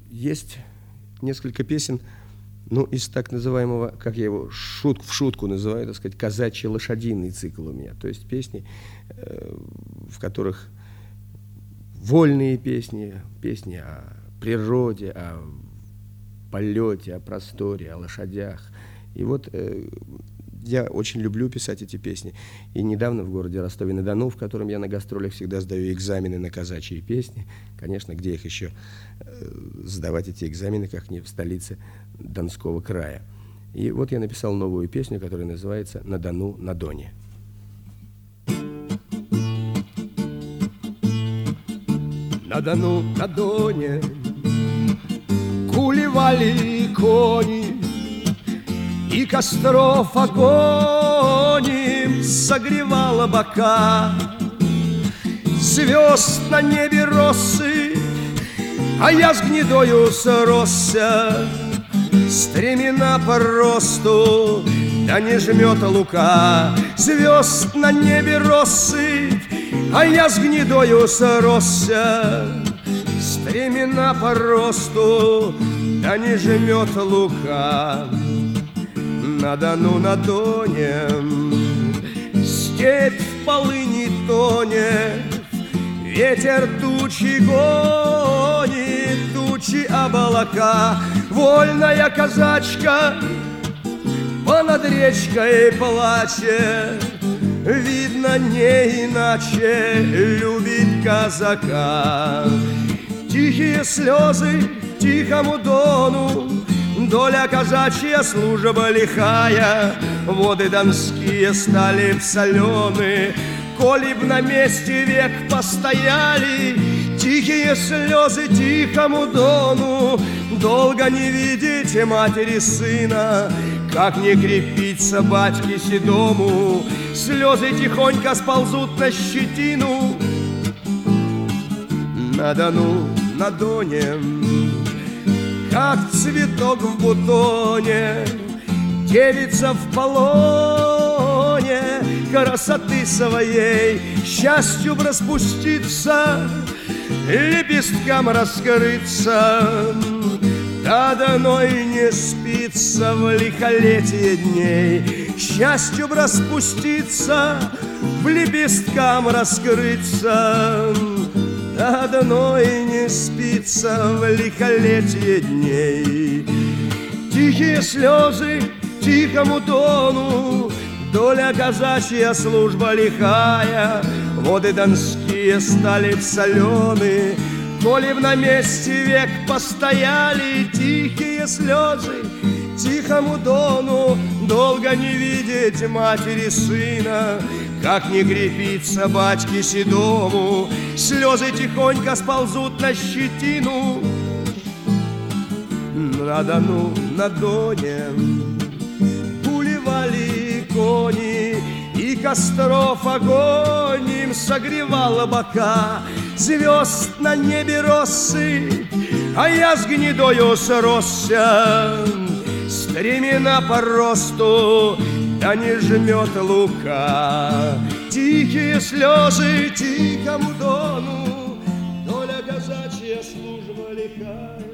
Есть несколько песен, ну, из так называемого, как я его в шутку называю, так сказать, казачий лошадиный цикл у меня. То есть песни, в которых вольные песни, песни о природе, о полете, о просторе, о лошадях. И вот я очень люблю писать эти песни. И недавно в городе Ростове-на-Дону, в котором я на гастролях всегда сдаю экзамены на казачьи песни, конечно, где их еще сдавать эти экзамены, как не в столице Донского края. И вот я написал новую песню, которая называется «На Дону, на Доне». На Дону, на Доне кулевали кони, и костров огонь им согревала бока. Звезд на небе россыпь, а я с гнедою сросся. Стремена по росту, да не жмет лука. Звезд на небе россыпь, а я с гнедою сросся. Стремена по росту, да не жмет лука. На Дону, на Доне степь в полыни тонет, ветер тучи гонит, тучи облака. Вольная казачка понад речкой плачет, видно, не иначе любит казака. Тихие слезы тихому Дону, доля казачья, служба лихая. Воды донские стали б солены, коли б на месте век постояли. Тихие слезы тихому Дону, долго не видеть матери сына, как не крепиться батьке седому. Слезы тихонько сползут на щетину. На Дону, на Доне, как цветок в бутоне, девица в полоне красоты своей, счастью б распуститься, лепесткам раскрыться. Да давно и не спится в лихолетие дней, счастью б распуститься, в лепесткам раскрыться. Да давно и не спится в лихолетие дней. Тихие слезы тихому Дону, доля казачья, служба лихая. Воды донские стали б солены, коли б на месте век постояли. Тихие слезы тихому Дону, долго не видеть матери сына, как не крепиться батьке седому. Слезы тихонько сползут на щетину. На Дону, на Доне кулевали кони, и костров огонь им согревала бока. Звезд на небе россыпь, а я с гнедою сросся. Стремена по росту, да не жмет лука. Тихие слезы тихому Дону, доля казачья, служба лихая.